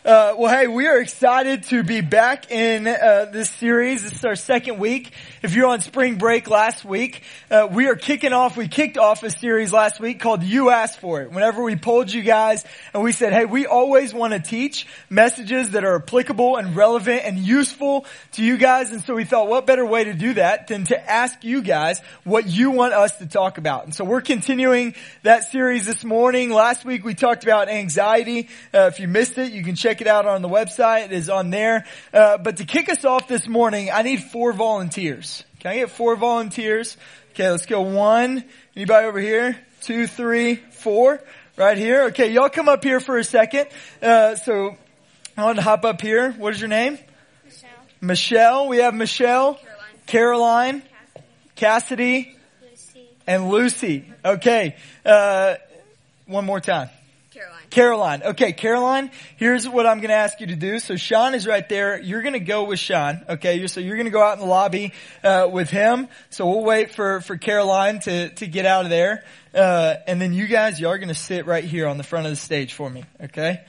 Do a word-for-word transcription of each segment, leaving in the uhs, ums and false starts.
Uh, well, hey, we are excited to be back in uh, this series. This is our second week. If you're on spring break last week, uh, we are kicking off, we kicked off a series last week called You Asked For It. Whenever we polled you guys and we said, hey, we always want to teach messages that are applicable and relevant and useful to you guys. And so we thought, what better way to do that than to ask you guys what you want us to talk about. And so we're continuing that series this morning. Last week we talked about anxiety. Uh, if you missed it, you can check it out on the website. It is on there. Uh, but to kick us off this morning, I need four volunteers. Can I get four volunteers? Okay, let's go. One. Anybody over here? Two, three, four. Right here. Okay, y'all come up here for a second. Uh, so I want to hop up here. What is your name? Michelle. Michelle. We have Michelle. Caroline. Caroline. Cassidy. Lucy. And Lucy. Okay. Uh, one more time. Caroline. Caroline. Okay, Caroline, here's what I'm going to ask you to do. So Sean is right there. You're going to go with Sean. Okay, so you're going to go out in the lobby uh, with him. So we'll wait for, for Caroline to, to get out of there. Uh, and then you guys, y'all are going to sit right here on the front of the stage for me. Okay?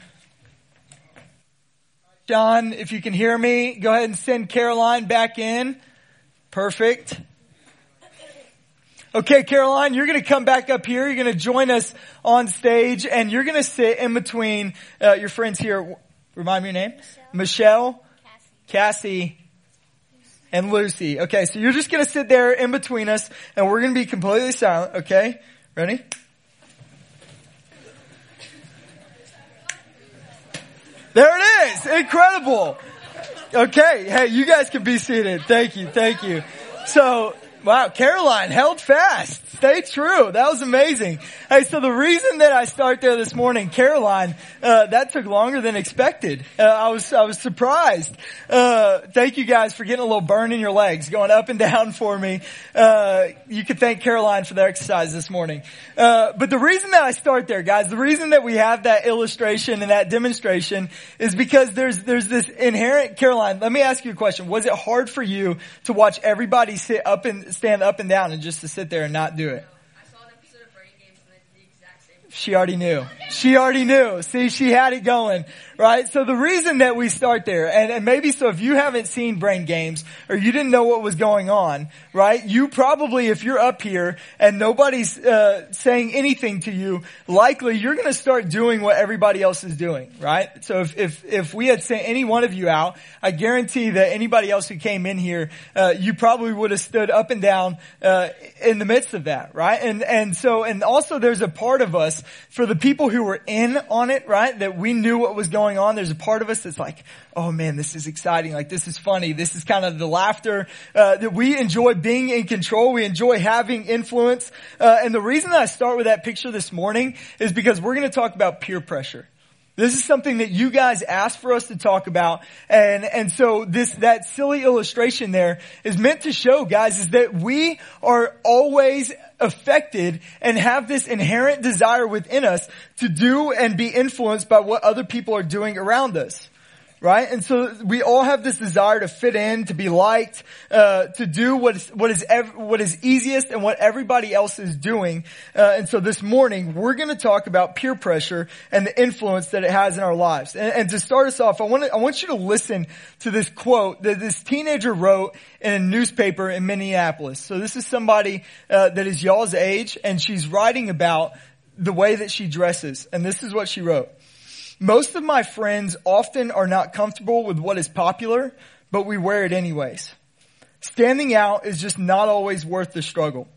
Sean, if you can hear me, go ahead and send Caroline back in. Perfect. Okay, Caroline, you're going to come back up here. You're going to join us on stage, and you're going to sit in between uh, your friends here. Remind me your name? Michelle. Michelle, Cassie, Cassie and Lucy. Okay, so you're just going to sit there in between us, and we're going to be completely silent. Okay, ready? There it is. Incredible. Okay, hey, you guys can be seated. Thank you, thank you. So, wow, Caroline held fast. Stay true. That was amazing. Hey, so the reason that I start there this morning, Caroline, uh, that took longer than expected. Uh, I was, I was surprised. Uh, thank you guys for getting a little burn in your legs, going up and down for me. Uh, you can thank Caroline for the exercise this morning. Uh, but the reason that I start there, guys, the reason that we have that illustration and that demonstration is because there's, there's this inherent, Caroline, let me ask you a question. Was it hard for you to watch everybody sit up and stand up and down and just to sit there and not do it? I saw an episode of Brain Games and they did the exact same thing. She already knew. She already knew. See, she had it going, right? So the reason that we start there, and, and maybe so if you haven't seen Brain Games or you didn't know what was going on, right? You probably, if you're up here and nobody's uh, saying anything to you, likely you're going to start doing what everybody else is doing, right? So if if if we had sent any one of you out, I guarantee that anybody else who came in here, uh, you probably would have stood up and down uh, in the midst of that, right? And and so and also there's a part of us for the people who were in on it, right? That we knew what was going on. There's a part of us that's like, oh man, this is exciting. Like this is funny. This is kind of the laughter uh, that we enjoy being in control. We enjoy having influence. Uh, and the reason that I start with that picture this morning is because we're going to talk about peer pressure. This is something that you guys asked for us to talk about. And, and so this, that silly illustration there is meant to show, guys, is that we are always affected and have this inherent desire within us to do and be influenced by what other people are doing around us. Right? And so we all have this desire to fit in, to be liked, uh, to do what is, what is, ev- what is easiest and what everybody else is doing. Uh, and so this morning, we're going to talk about peer pressure and the influence that it has in our lives. And, and to start us off, I want to, I want you to listen to this quote that this teenager wrote in a newspaper in Minneapolis. So this is somebody, uh, that is y'all's age, and she's writing about the way that she dresses. And this is what she wrote. Most of my friends often are not comfortable with what is popular, but we wear it anyways. Standing out is just not always worth the struggle.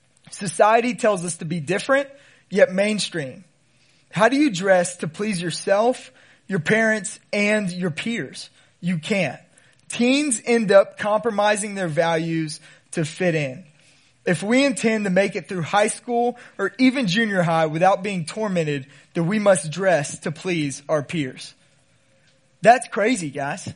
Society tells us to be different, yet mainstream. How do you dress to please yourself, your parents, and your peers? You can't. Teens end up compromising their values to fit in. If we intend to make it through high school or even junior high without being tormented, then we must dress to please our peers. That's crazy, guys.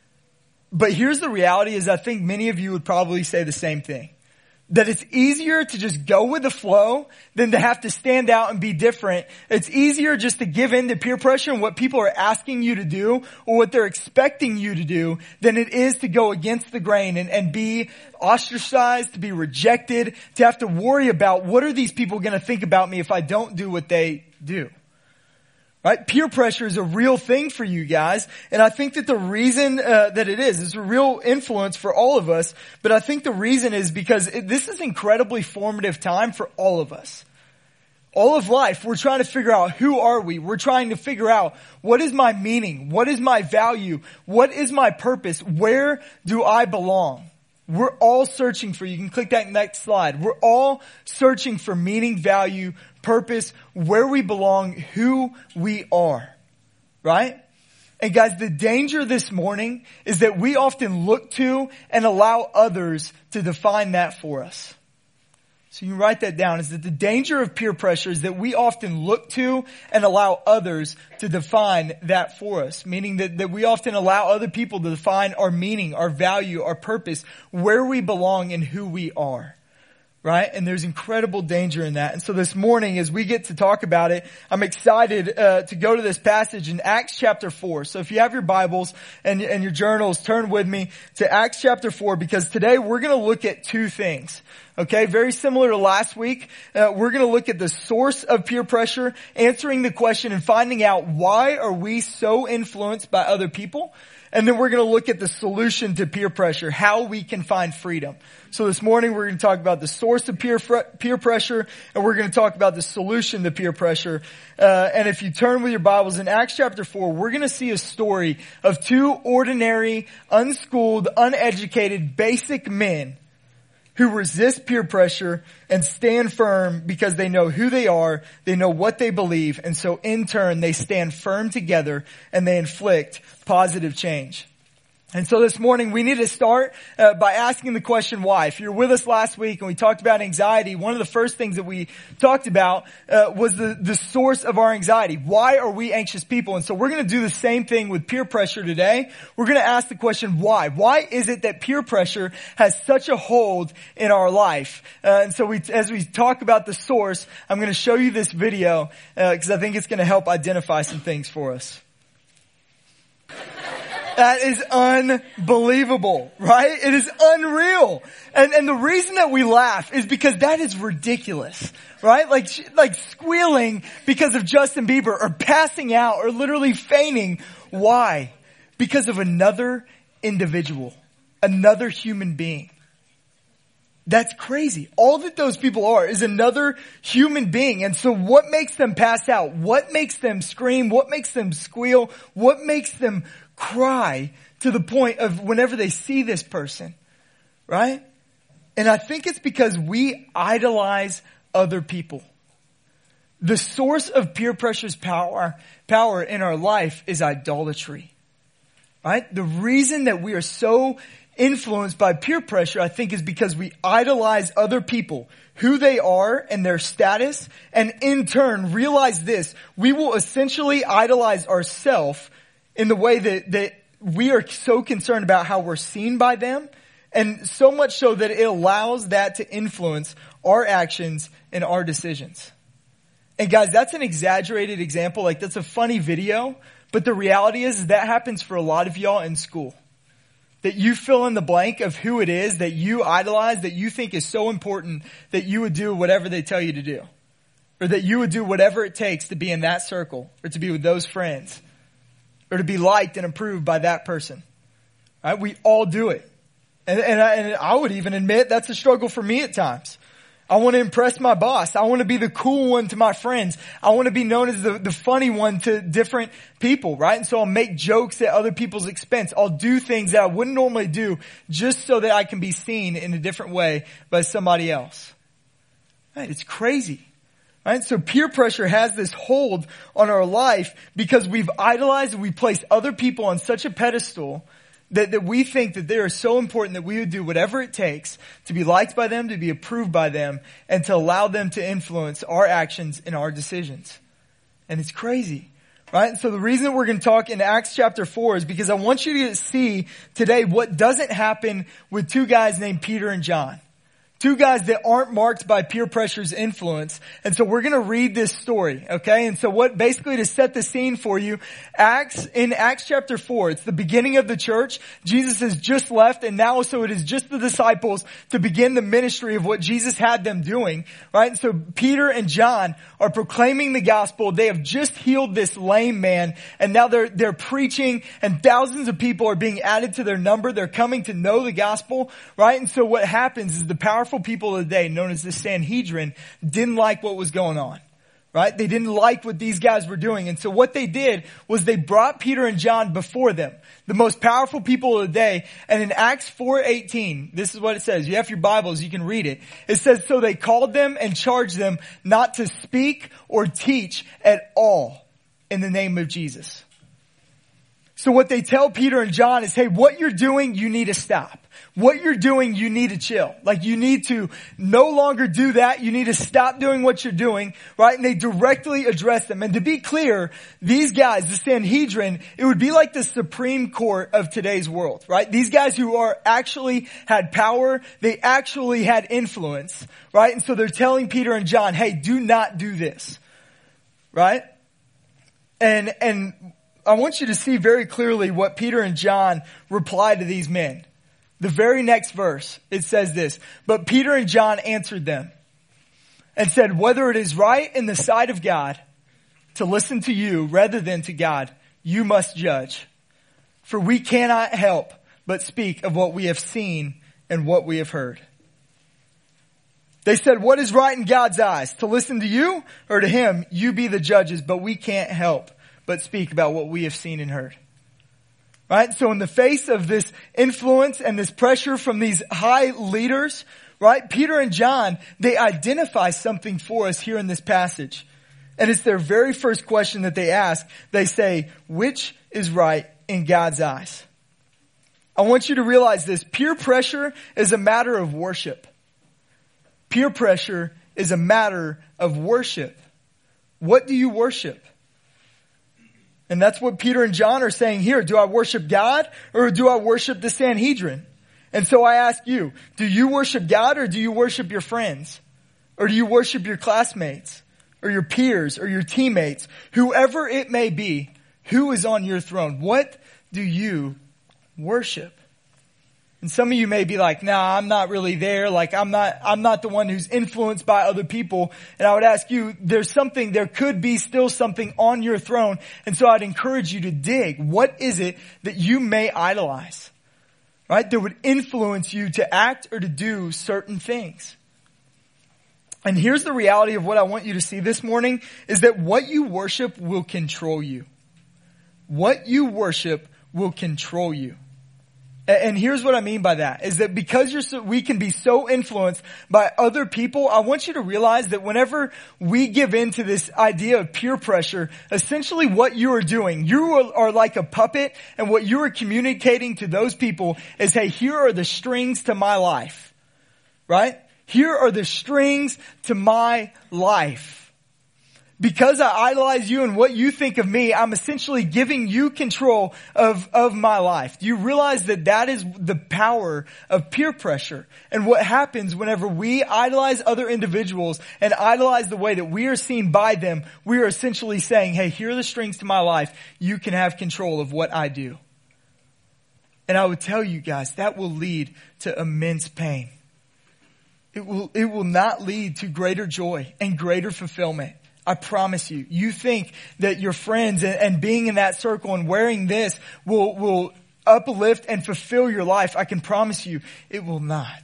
But here's the reality is I think many of you would probably say the same thing. That it's easier to just go with the flow than to have to stand out and be different. It's easier just to give in to peer pressure and what people are asking you to do or what they're expecting you to do than it is to go against the grain and, and be ostracized, to be rejected, to have to worry about what are these people going to think about me if I don't do what they do. Right? Peer pressure is a real thing for you guys. And I think that the reason uh, that it is, it's a real influence for all of us. But I think the reason is because it, this is incredibly formative time for all of us. All of life, we're trying to figure out who are we? We're trying to figure out what is my meaning? What is my value? What is my purpose? Where do I belong? We're all searching for, you can click that next slide. We're all searching for meaning, value, purpose, where we belong, who we are. Right? And guys, the danger this morning is that we often look to and allow others to define that for us. So you can write that down, is that the danger of peer pressure is that we often look to and allow others to define that for us. Meaning that, that we often allow other people to define our meaning, our value, our purpose, where we belong and who we are. Right? And there's incredible danger in that. And so this morning, as we get to talk about it, I'm excited uh, to go to this passage in Acts chapter four. So if you have your Bibles and, and your journals, turn with me to Acts chapter four, because today we're going to look at two things. Okay, very similar to last week. Uh, we're going to look at the source of peer pressure, answering the question and finding out why are we so influenced by other people. And then we're going to look at the solution to peer pressure, how we can find freedom. So this morning we're going to talk about the source of peer peer pressure, and we're going to talk about the solution to peer pressure. Uh, and if you turn with your Bibles in Acts chapter four, we're going to see a story of two ordinary, unschooled, uneducated, basic men who resist peer pressure and stand firm because they know who they are, they know what they believe, and so in turn they stand firm together and they inflict positive change. And so this morning we need to start uh, by asking the question why. If you're with us last week and we talked about anxiety, one of the first things that we talked about uh, was the, the source of our anxiety. Why are we anxious people? And so we're going to do the same thing with peer pressure today. We're going to ask the question why. Why is it that peer pressure has such a hold in our life? Uh, and so we, as we talk about the source, I'm going to show you this video because uh, I think it's going to help identify some things for us. That is unbelievable, right? It is unreal. And, and the reason that we laugh is because that is ridiculous, right? Like, like squealing because of Justin Bieber or passing out or literally fainting. Why? Because of another individual, another human being. That's crazy. All that those people are is another human being. And so what makes them pass out? What makes them scream? What makes them squeal? What makes them cry to the point of whenever they see this person, right? And I think it's because we idolize other people. The source of peer pressure's power, power in our life is idolatry, right? The reason that we are so influenced by peer pressure, I think, is because we idolize other people, who they are and their status, and in turn realize this: we will essentially idolize ourselves in the way that, that we are so concerned about how we're seen by them, and so much so that it allows that to influence our actions and our decisions. And guys, that's an exaggerated example. Like, that's a funny video, but the reality is that happens for a lot of y'all in school. That you fill in the blank of who it is that you idolize, that you think is so important that you would do whatever they tell you to do. Or that you would do whatever it takes to be in that circle, or to be with those friends, or to be liked and approved by that person. Right? We all do it. And, and, I, and I would even admit that's a struggle for me at times. I want to impress my boss. I want to be the cool one to my friends. I want to be known as the, the funny one to different people, right? And so I'll make jokes at other people's expense. I'll do things that I wouldn't normally do just so that I can be seen in a different way by somebody else. Right? It's crazy. Right? So peer pressure has this hold on our life because we've idolized and we place other people on such a pedestal that, that we think that they are so important that we would do whatever it takes to be liked by them, to be approved by them, and to allow them to influence our actions and our decisions. And it's crazy. Right? And so the reason that we're going to talk in Acts chapter four is because I want you to see today what doesn't happen with two guys named Peter and John. Two guys that aren't marked by peer pressure's influence. And so we're going to read this story, okay? And so what, basically to set the scene for you, Acts, in Acts chapter four, it's the beginning of the church. Jesus has just left, and now so it is just the disciples to begin the ministry of what Jesus had them doing, right? And so Peter and John are proclaiming the gospel. They have just healed this lame man, and now they're, they're preaching, and thousands of people are being added to their number. They're coming to know the gospel, right? And so what happens is the powerful people of the day, known as the Sanhedrin, didn't like what was going on, right? They didn't like what these guys were doing. And so what they did was they brought Peter and John before them, the most powerful people of the day. And in Acts four eighteen, this is what it says. You have your Bibles, you can read it. It says, so they called them and charged them not to speak or teach at all in the name of Jesus. So what they tell Peter and John is, hey, what you're doing, you need to stop. What you're doing, you need to chill. Like, you need to no longer do that. You need to stop doing what you're doing, right? And they directly address them. And to be clear, these guys, the Sanhedrin, it would be like the Supreme Court of today's world, right? These guys who are actually had power, they actually had influence, right? And so they're telling Peter and John, hey, do not do this, right? And, and I want you to see very clearly what Peter and John reply to these men. The very next verse, it says this, but Peter and John answered them and said, whether it is right in the sight of God to listen to you rather than to God, you must judge. For we cannot help but speak of what we have seen and what we have heard. They said, what is right in God's eyes? To listen to you or to him? You be the judges, but we can't help but speak about what we have seen and heard. Right? So in the face of this influence and this pressure from these high leaders, right? Peter and John, they identify something for us here in this passage. And it's their very first question that they ask. They say, which is right in God's eyes? I want you to realize this. Peer pressure is a matter of worship. Peer pressure is a matter of worship. What do you worship? And that's what Peter and John are saying here. Do I worship God or do I worship the Sanhedrin? And so I ask you, do you worship God or do you worship your friends? Or do you worship your classmates or your peers or your teammates? Whoever it may be, who is on your throne? What do you worship? And some of you may be like, nah, I'm not really there. Like, I'm not, I'm not the one who's influenced by other people. And I would ask you, there's something, there could be still something on your throne. And so I'd encourage you to dig. What is it that you may idolize? Right? That would influence you to act or to do certain things. And here's the reality of what I want you to see this morning is that what you worship will control you. What you worship will control you. And here's what I mean by that, is that because you're so, we can be so influenced by other people, I want you to realize that whenever we give in to this idea of peer pressure, essentially what you are doing, you are, are like a puppet, and what you are communicating to those people is, hey, here are the strings to my life, right? Here are the strings to my life. Because I idolize you and what you think of me, I'm essentially giving you control of, of my life. Do you realize that that is the power of peer pressure? And what happens whenever we idolize other individuals and idolize the way that we are seen by them, we are essentially saying, hey, here are the strings to my life. You can have control of what I do. And I would tell you guys, that will lead to immense pain. It will, it will not lead to greater joy and greater fulfillment. I promise you. You think that your friends and, and being in that circle and wearing this will, will uplift and fulfill your life. I can promise you it will not.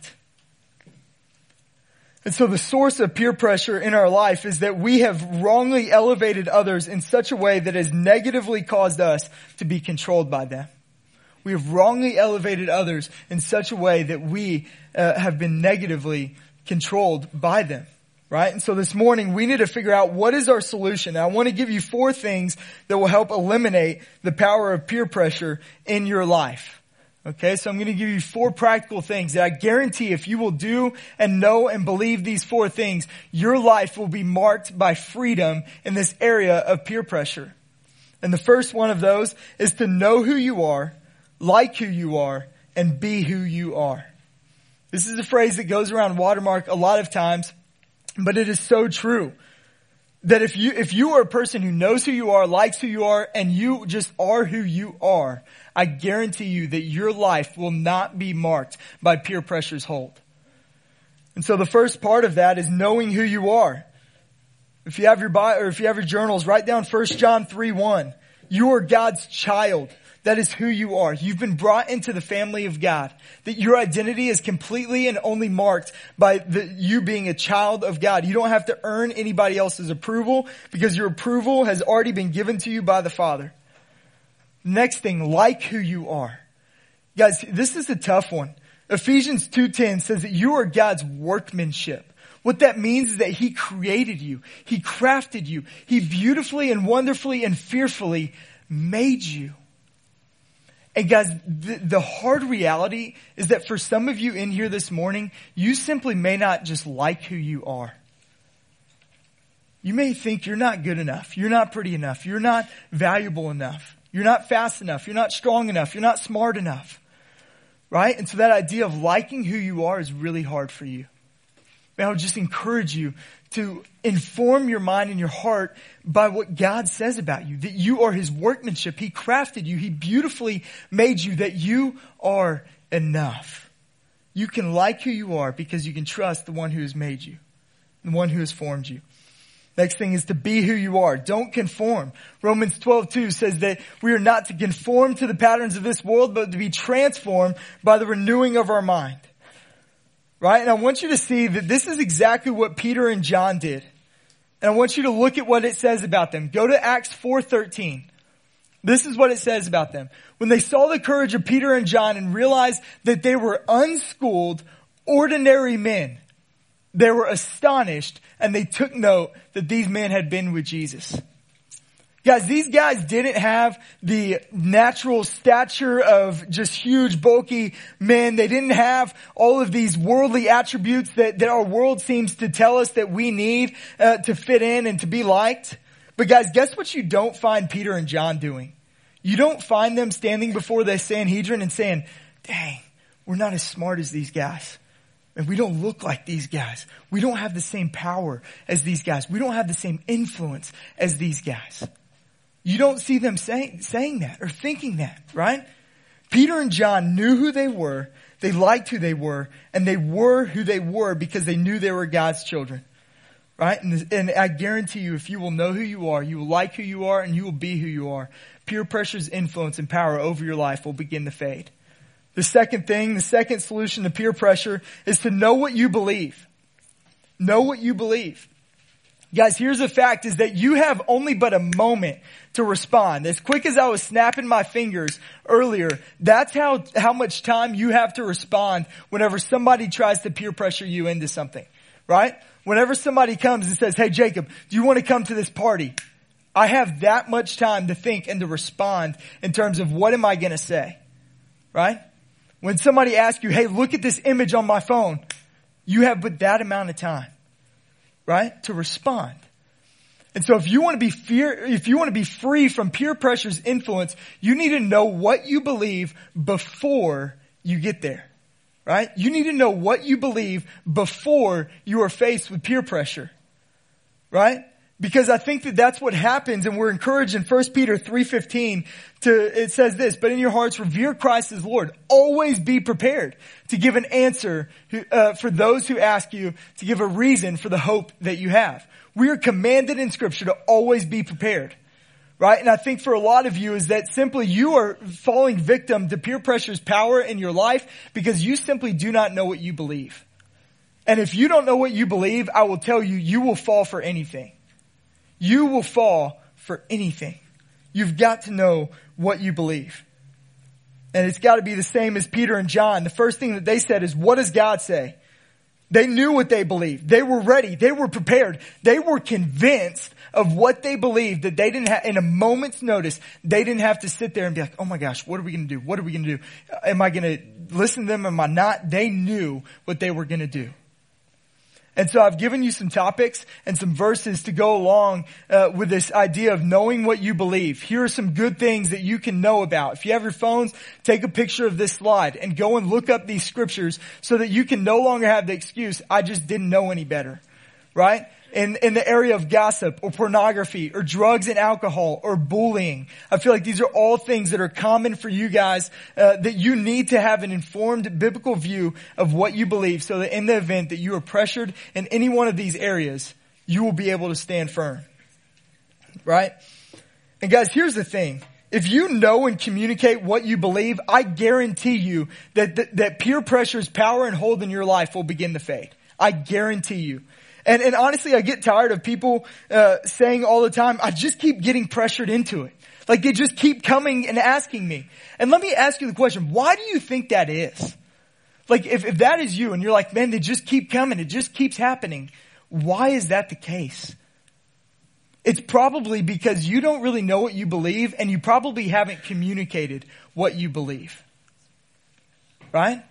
And so the source of peer pressure in our life is that we have wrongly elevated others in such a way that has negatively caused us to be controlled by them. We have wrongly elevated others in such a way that we uh, have been negatively controlled by them. Right? And so this morning we need to figure out what is our solution. Now, I want to give you four things that will help eliminate the power of peer pressure in your life. Okay, so I'm going to give you four practical things that I guarantee if you will do and know and believe these four things, your life will be marked by freedom in this area of peer pressure. And the first one of those is to know who you are, like who you are, and be who you are. This is a phrase that goes around Watermark a lot of times, but it is so true. That if you, if you are a person who knows who you are, likes who you are, and you just are who you are, I guarantee you that your life will not be marked by peer pressure's hold. And so the first part of that is knowing who you are. If you have your Bible, or if you have your journals, write down First John three one. You are God's child. That is who you are. You've been brought into the family of God. That your identity is completely and only marked by the, you being a child of God. You don't have to earn anybody else's approval because your approval has already been given to you by the Father. Next thing, like who you are. Guys, this is a tough one. Ephesians two ten says that you are God's workmanship. What that means is that He created you. He crafted you. He beautifully and wonderfully and fearfully made you. And guys, the, the hard reality is that for some of you in here this morning, you simply may not just like who you are. You may think you're not good enough. You're not pretty enough. You're not valuable enough. You're not fast enough. You're not strong enough. You're not smart enough. Right? And so that idea of liking who you are is really hard for you. I would just encourage you to inform your mind and your heart by what God says about you. That you are His workmanship. He crafted you. He beautifully made you. That you are enough. You can like who you are because you can trust the one who has made you. The one who has formed you. Next thing is to be who you are. Don't conform. Romans twelve two says that we are not to conform to the patterns of this world, but to be transformed by the renewing of our mind. Right? And I want you to see that this is exactly what Peter and John did. And I want you to look at what it says about them. Go to Acts four thirteen. This is what it says about them. When they saw the courage of Peter and John and realized that they were unschooled, ordinary men, they were astonished and they took note that these men had been with Jesus. Guys, these guys didn't have the natural stature of just huge, bulky men. They didn't have all of these worldly attributes that, that our world seems to tell us that we need uh, to fit in and to be liked. But guys, guess what you don't find Peter and John doing? You don't find them standing before the Sanhedrin and saying, dang, we're not as smart as these guys. And we don't look like these guys. We don't have the same power as these guys. We don't have the same influence as these guys. You don't see them saying, saying that or thinking that, right? Peter and John knew who they were, they liked who they were, and they were who they were because they knew they were God's children, right? And, and I guarantee you, if you will know who you are, you will like who you are, and you will be who you are, peer pressure's influence and power over your life will begin to fade. The second thing, the second solution to peer pressure is to know what you believe. Know what you believe. Guys, here's a fact is that you have only but a moment to respond. As quick as I was snapping my fingers earlier, that's how, how much time you have to respond whenever somebody tries to peer pressure you into something, right? Whenever somebody comes and says, hey, Jacob, do you want to come to this party? I have that much time to think and to respond in terms of what am I going to say, right? When somebody asks you, hey, look at this image on my phone, you have but that amount of time. Right? To respond. And so if you want to be fear, if you want to be free from peer pressure's influence, you need to know what you believe before you get there. Right? You need to know what you believe before you are faced with peer pressure. Right? Because I think that that's what happens, and we're encouraged in First Peter three fifteen to, it says this, but in your hearts revere Christ as Lord. Always be prepared to give an answer uh, for those who ask you, to give a reason for the hope that you have. We are commanded in Scripture to always be prepared. Right? And I think for a lot of you is that simply you are falling victim to peer pressure's power in your life because you simply do not know what you believe. And if you don't know what you believe, I will tell you, you will fall for anything. You will fall for anything. You've got to know what you believe. And it's got to be the same as Peter and John. The first thing that they said is, what does God say? They knew what they believed. They were ready. They were prepared. They were convinced of what they believed, that they didn't have, in a moment's notice, they didn't have to sit there and be like, oh my gosh, what are we going to do? What are we going to do? Am I going to listen to them? Am I not? They knew what they were going to do. And so I've given you some topics and some verses to go along uh, with this idea of knowing what you believe. Here are some good things that you can know about. If you have your phones, take a picture of this slide and go and look up these scriptures so that you can no longer have the excuse, I just didn't know any better, right? In, in the area of gossip or pornography or drugs and alcohol or bullying. I feel like these are all things that are common for you guys, uh, that you need to have an informed biblical view of what you believe so that in the event that you are pressured in any one of these areas, you will be able to stand firm. Right? And guys, here's the thing. If you know and communicate what you believe, I guarantee you that, that, that peer pressure's power and hold in your life will begin to fade. I guarantee you. And, and honestly, I get tired of people uh, saying all the time, I just keep getting pressured into it. Like they just keep coming and asking me. And let me ask you the question, why do you think that is? Like if, if that is you and you're like, man, they just keep coming, it just keeps happening. Why is that the case? It's probably because you don't really know what you believe and you probably haven't communicated what you believe. Right?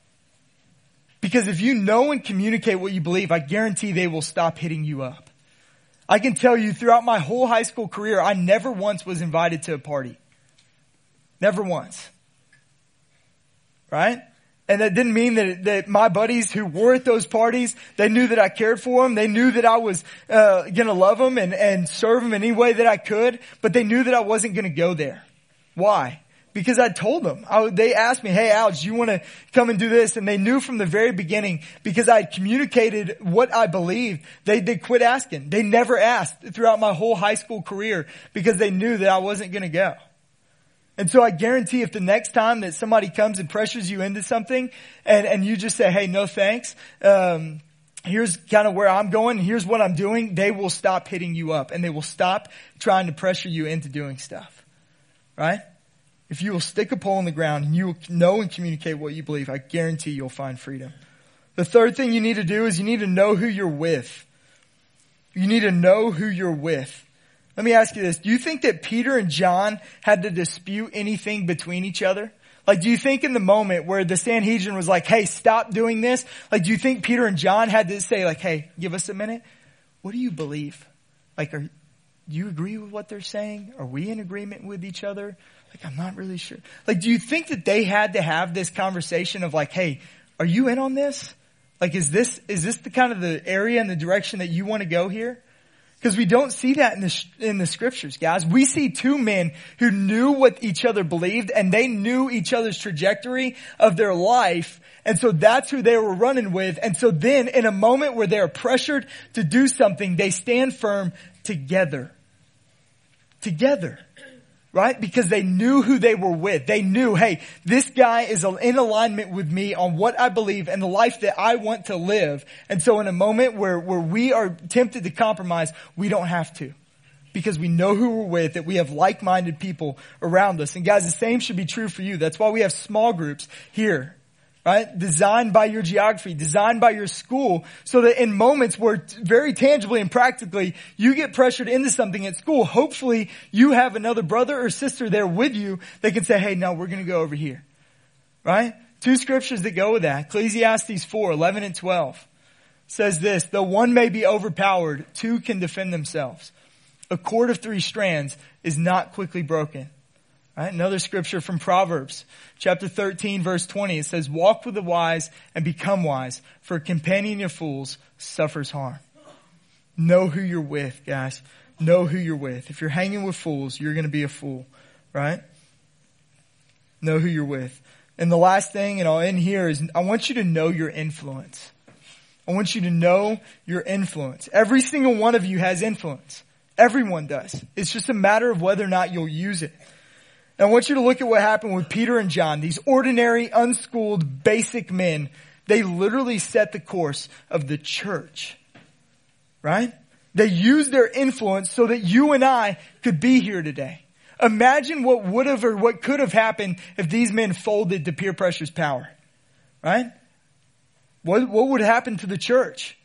Because if you know and communicate what you believe, I guarantee they will stop hitting you up. I can tell you throughout my whole high school career, I never once was invited to a party. Never once. Right? And that didn't mean that, that my buddies who were at those parties, they knew that I cared for them. They knew that I was uh, going to love them and, and serve them in any way that I could. But they knew that I wasn't going to go there. Why? Because I told them. I, they asked me, hey, Alex, do you want to come and do this? And they knew from the very beginning, because I had communicated what I believed, they, they quit asking. They never asked throughout my whole high school career because they knew that I wasn't going to go. And so I guarantee if the next time that somebody comes and pressures you into something and, and you just say, hey, no thanks, um, here's kind of where I'm going, here's what I'm doing, they will stop hitting you up and they will stop trying to pressure you into doing stuff. Right? If you will stick a pole in the ground and you will know and communicate what you believe, I guarantee you'll find freedom. The third thing you need to do is you need to know who you're with. You need to know who you're with. Let me ask you this. Do you think that Peter and John had to dispute anything between each other? Like, do you think in the moment where the Sanhedrin was like, hey, stop doing this? Like, do you think Peter and John had to say like, hey, give us a minute? What do you believe? Like, are, do you agree with what they're saying? Are we in agreement with each other? Like, I'm not really sure. Like, do you think that they had to have this conversation of like, hey, are you in on this? Like, is this, is this the kind of the area and the direction that you want to go here? Because we don't see that in the, in the scriptures, guys. We see two men who knew what each other believed and they knew each other's trajectory of their life. And so that's who they were running with. And so then in a moment where they're pressured to do something, they stand firm together. Together. Right? Because they knew who they were with. They knew, hey, this guy is in alignment with me on what I believe and the life that I want to live. And so in a moment where, where we are tempted to compromise, we don't have to. Because we know who we're with, that we have like-minded people around us. And guys, the same should be true for you. That's why we have small groups here. Right? Designed by your geography, designed by your school, so that in moments where t- very tangibly and practically you get pressured into something at school, hopefully you have another brother or sister there with you that can say, hey, no, we're going to go over here. Right? Two scriptures that go with that. Ecclesiastes four, eleven and twelve says this, though one may be overpowered, two can defend themselves. A cord of three strands is not quickly broken. Right? Another scripture from Proverbs, chapter thirteen, verse twenty. It says, walk with the wise and become wise, for a companion of fools suffers harm. Know who you're with, guys. Know who you're with. If you're hanging with fools, you're going to be a fool. Right? Know who you're with. And the last thing, and I'll end here, is I want you to know your influence. I want you to know your influence. Every single one of you has influence. Everyone does. It's just a matter of whether or not you'll use it. And I want you to look at what happened with Peter and John. These ordinary, unschooled, basic men. They literally set the course of the church. Right? They used their influence so that you and I could be here today. Imagine what would have or what could have happened if these men folded to peer pressure's power. Right? What, what would happen to the church?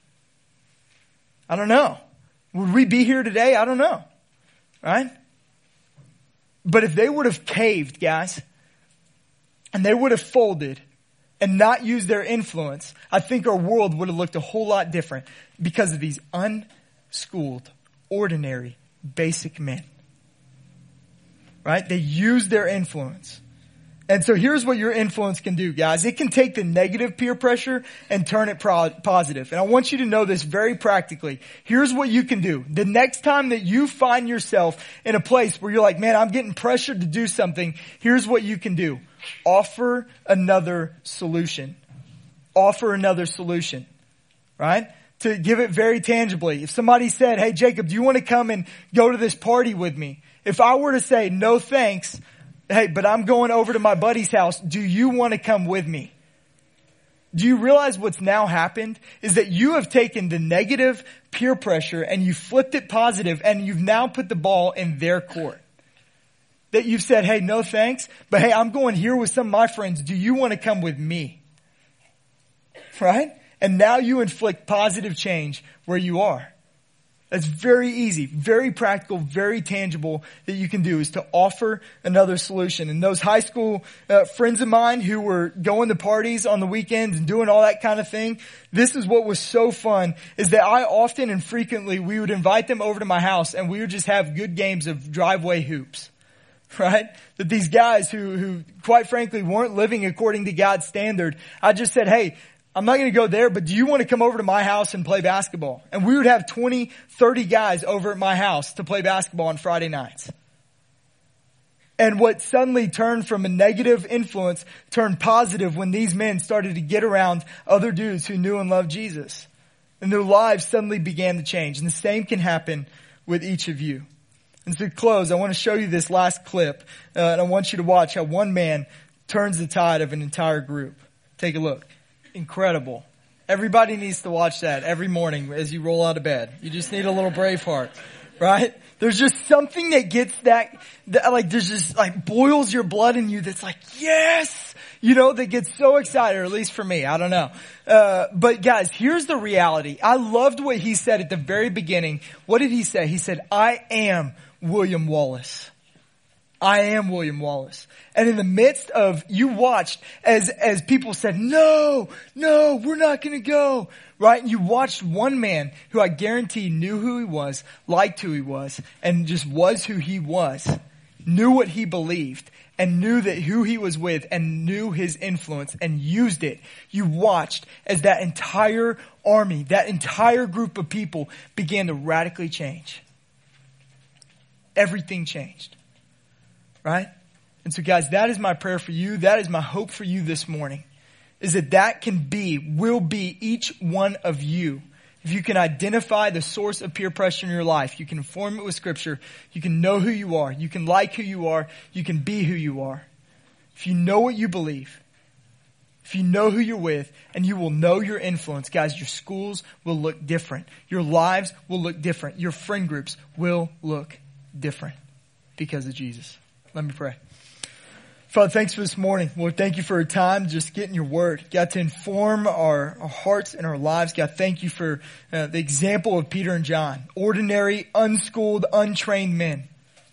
I don't know. Would we be here today? I don't know. Right? But if they would have caved, guys, and they would have folded, and not use their influence, I think our world would have looked a whole lot different because of these unschooled, ordinary, basic men. Right? They use their influence. And so here's what your influence can do, guys. It can take the negative peer pressure and turn it pro- positive. And I want you to know this very practically. Here's what you can do. The next time that you find yourself in a place where you're like, man, I'm getting pressured to do something, here's what you can do. Offer another solution. Offer another solution. Right? To give it very tangibly. If somebody said, hey, Jacob, do you want to come and go to this party with me? If I were to say, no thanks, hey, but I'm going over to my buddy's house. Do you want to come with me? Do you realize what's now happened is that you have taken the negative peer pressure and you flipped it positive and you've now put the ball in their court. That you've said, hey, no thanks, but hey, I'm going here with some of my friends. Do you want to come with me? Right? And now you inflict positive change where you are. That's very easy, very practical, very tangible that you can do is to offer another solution. And those high school uh, friends of mine who were going to parties on the weekends and doing all that kind of thing, this is what was so fun is that I often and frequently we would invite them over to my house and we would just have good games of driveway hoops. Right? That these guys who, who quite frankly weren't living according to God's standard, I just said, hey, I'm not going to go there, but do you want to come over to my house and play basketball? And we would have twenty, thirty guys over at my house to play basketball on Friday nights. And what suddenly turned from a negative influence turned positive when these men started to get around other dudes who knew and loved Jesus. And their lives suddenly began to change. And the same can happen with each of you. And to close, I want to show you this last clip. Uh, and I want you to watch how one man turns the tide of an entire group. Take a look. Incredible. Everybody needs to watch that every morning as you roll out of bed. You just need a little Braveheart, right? There's just something that gets that, that like there's just like boils your blood in you that's like, yes! You know, that gets so excited, or at least for me, I don't know. Uh, but guys, here's the reality. I loved what he said at the very beginning. What did he say? He said, I am William Wallace. I am William Wallace. And in the midst of, you watched as, as people said, no, no, we're not going to go. Right? And you watched one man who I guarantee knew who he was, liked who he was, and just was who he was, knew what he believed, and knew that who he was with, and knew his influence, and used it. You watched as that entire army, that entire group of people began to radically change. Everything changed. Right? And so guys, that is my prayer for you. That is my hope for you this morning. Is that that can be, will be each one of you. If you can identify the source of peer pressure in your life, you can inform it with scripture, you can know who you are, you can like who you are, you can be who you are. If you know what you believe, if you know who you're with, and you will know your influence, guys, your schools will look different. Your lives will look different. Your friend groups will look different because of Jesus. Let me pray. Father, thanks for this morning. Lord, thank you for a time just getting your word. God, to inform our, our hearts and our lives. God, thank you for uh, the example of Peter and John. Ordinary, unschooled, untrained men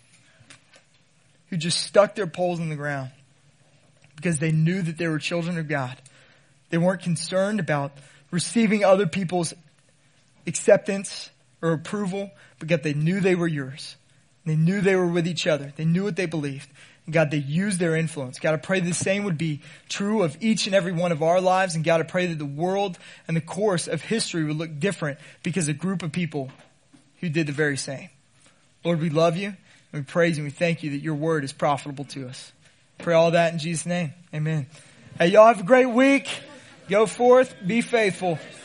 who just stuck their poles in the ground because they knew that they were children of God. They weren't concerned about receiving other people's acceptance or approval, but God, they knew they were yours. They knew they were with each other. They knew what they believed. And God, they used their influence. God, I pray the same would be true of each and every one of our lives. And God, I pray that the world and the course of history would look different because a group of people who did the very same. Lord, we love you and we praise you and we thank you that your word is profitable to us. Pray all that in Jesus' name. Amen. Hey, y'all have a great week. Go forth. Be faithful.